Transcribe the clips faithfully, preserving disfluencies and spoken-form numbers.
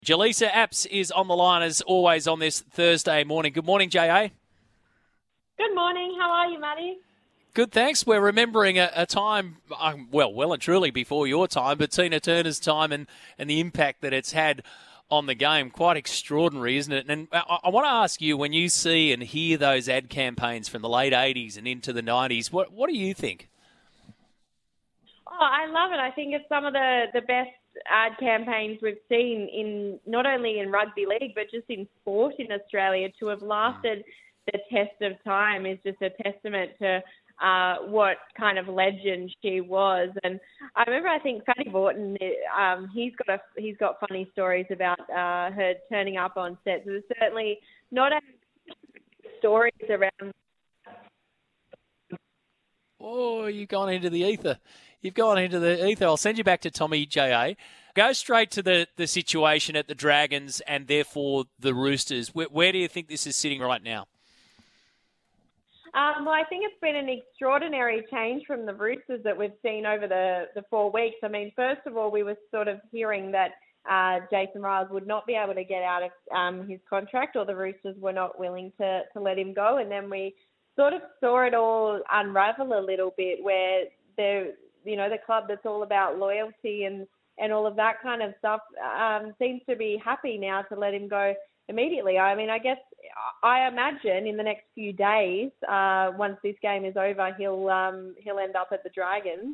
Jaleesa Apps is on the line as always on this Thursday morning. Good morning, J A. Good morning. How are you, Maddie? Good, thanks. We're remembering a, a time, um, well, well and truly before your time, but Tina Turner's time and, and the impact that it's had on the game. Quite extraordinary, isn't it? And I, I want to ask you, when you see and hear those ad campaigns from the late eighties and into the nineties, what, what do you think? Oh, I love it. I think it's some of the, the best ad campaigns we've seen in not only in rugby league, but just in sport in Australia. To have lasted the test of time is just a testament to uh, what kind of legend she was. And I remember, I think Fatty Borton, um, he's got a, he's got funny stories about uh, her turning up on sets. There's certainly not only stories around. Oh, you've gone into the ether. You've gone into the ether. I'll send you back to Tommy, J A. Go straight to the, the situation at the Dragons and therefore the Roosters. Where, where do you think this is sitting right now? Um, well, I think it's been an extraordinary change from the Roosters that we've seen over the, the four weeks. I mean, first of all, we were sort of hearing that uh, Jason Ryles would not be able to get out of um, his contract, or the Roosters were not willing to, to let him go. And then we sort of saw it all unravel a little bit, where they're, you know, the club that's all about loyalty and, and all of that kind of stuff um, seems to be happy now to let him go immediately. I mean, I guess I imagine in the next few days, uh, once this game is over, he'll um, he'll end up at the Dragons.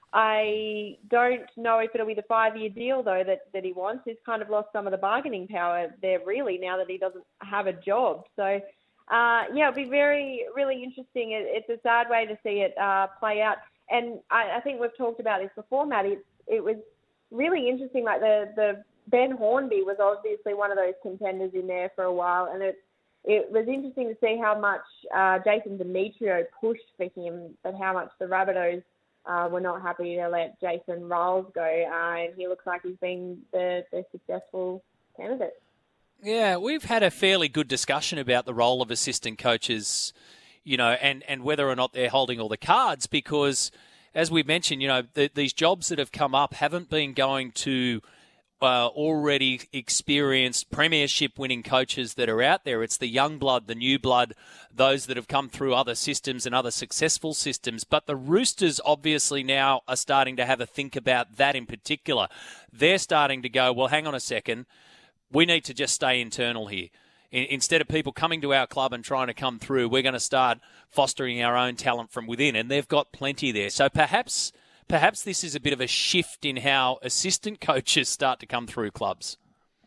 I don't know if it'll be the five-year deal, though, that, that he wants. He's kind of lost some of the bargaining power there, really, now that he doesn't have a job. So, uh, yeah, it'll be very, really interesting. It, it's a sad way to see it uh, play out. And I, I think we've talked about this before, Matt. It, it was really interesting. Like the, the Ben Hornby was obviously one of those contenders in there for a while, and it it was interesting to see how much uh, Jason Demetriou pushed for him, but how much the Rabbitohs uh, were not happy to let Jason Ryles go, uh, and he looks like he's been the, the successful candidate. Yeah, we've had a fairly good discussion about the role of assistant coaches, you know, and, and whether or not they're holding all the cards, because, as we mentioned, you know, the, these jobs that have come up haven't been going to uh, already experienced premiership-winning coaches that are out there. It's the young blood, the new blood, those that have come through other systems and other successful systems. But the Roosters obviously now are starting to have a think about that in particular. They're starting to go, well, hang on a second, we need to just stay internal here. Instead of people coming to our club and trying to come through, we're going to start fostering our own talent from within, and they've got plenty there. So perhaps perhaps this is a bit of a shift in how assistant coaches start to come through clubs.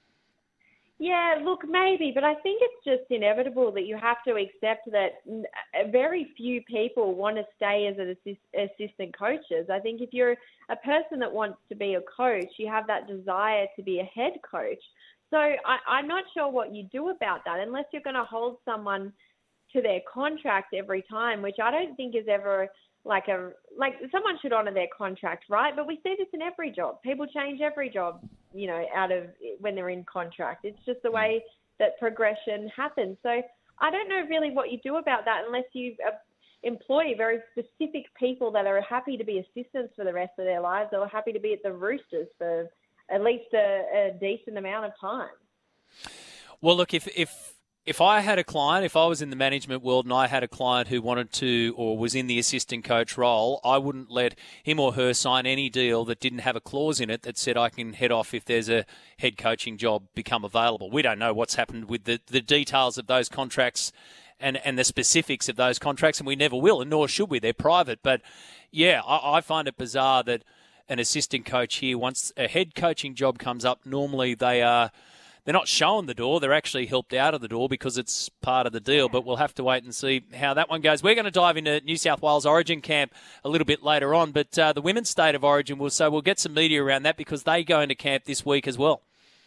Yeah, look, maybe, but I think it's just inevitable that you have to accept that very few people want to stay as an assist, assistant coaches. I think if you're a person that wants to be a coach, you have that desire to be a head coach. So I, I'm not sure what you do about that unless you're going to hold someone to their contract every time, which I don't think is ever like a like someone should honour their contract, right? But we see this in every job. People change every job, you know, out of when they're in contract. It's just the way that progression happens. So I don't know really what you do about that unless you uh, employ very specific people that are happy to be assistants for the rest of their lives, or happy to be at the Roosters for at least a, a decent amount of time. Well, look, if if if I had a client, if I was in the management world and I had a client who wanted to or was in the assistant coach role, I wouldn't let him or her sign any deal that didn't have a clause in it that said I can head off if there's a head coaching job become available. We don't know what's happened with the, the details of those contracts and, and the specifics of those contracts, and we never will, and nor should we. They're private. But, yeah, I, I find it bizarre that an assistant coach here, once a head coaching job comes up, normally they are they're not shown the door. They're actually helped out of the door because it's part of the deal. But we'll have to wait and see how that one goes. We're going to dive into New South Wales Origin camp a little bit later on. But uh, the women's state of origin, will so we'll get some media around that because they go into camp this week as well.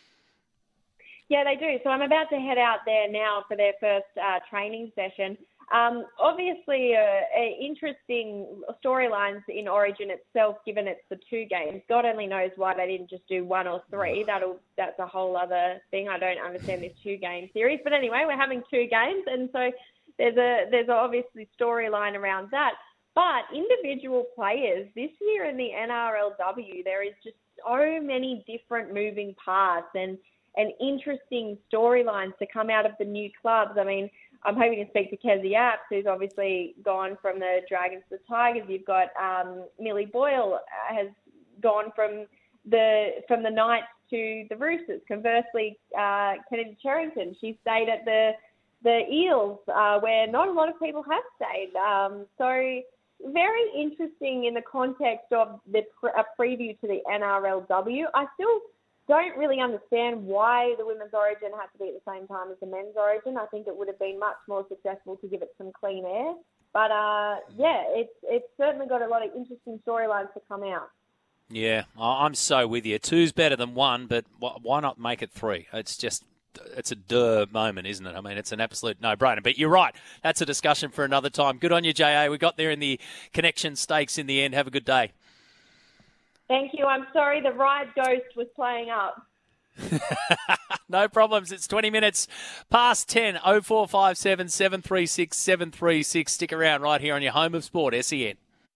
Yeah, they do. So I'm about to head out there now for their first uh, training session. Um, obviously, uh, interesting storylines in Origin itself, given it's the two games. God only knows why they didn't just do one or three. That'll that's a whole other thing. I don't understand this two-game series. But anyway, we're having two games, and so there's a there's a obviously storyline around that. But individual players this year in the N R L W, there is just so many different moving parts, and and interesting storylines to come out of the new clubs. I mean, I'm hoping to speak to Kezzy Apps, who's obviously gone from the Dragons to the Tigers. You've got um, Millie Boyle has gone from the from the Knights to the Roosters. Conversely, uh, Kennedy Cherrington, she stayed at the the Eels, uh, where not a lot of people have stayed. Um, so very interesting in the context of the pre- a preview to the N R L W. I still don't really understand why the women's origin had to be at the same time as the men's origin. I think it would have been much more successful to give it some clean air. But, uh, yeah, it's, it's certainly got a lot of interesting storylines to come out. Yeah, I'm so with you. Two's better than one, but why not make it three? It's just, it's a duh moment, isn't it? I mean, it's an absolute no-brainer. But you're right. That's a discussion for another time. Good on you, J A. We got there in the Connection Stakes in the end. Have a good day. Thank you. I'm sorry the ride ghost was playing up. No problems. It's twenty minutes past ten. oh four five seven, seven three six, seven three six. Stick around right here on your home of sport, S E N.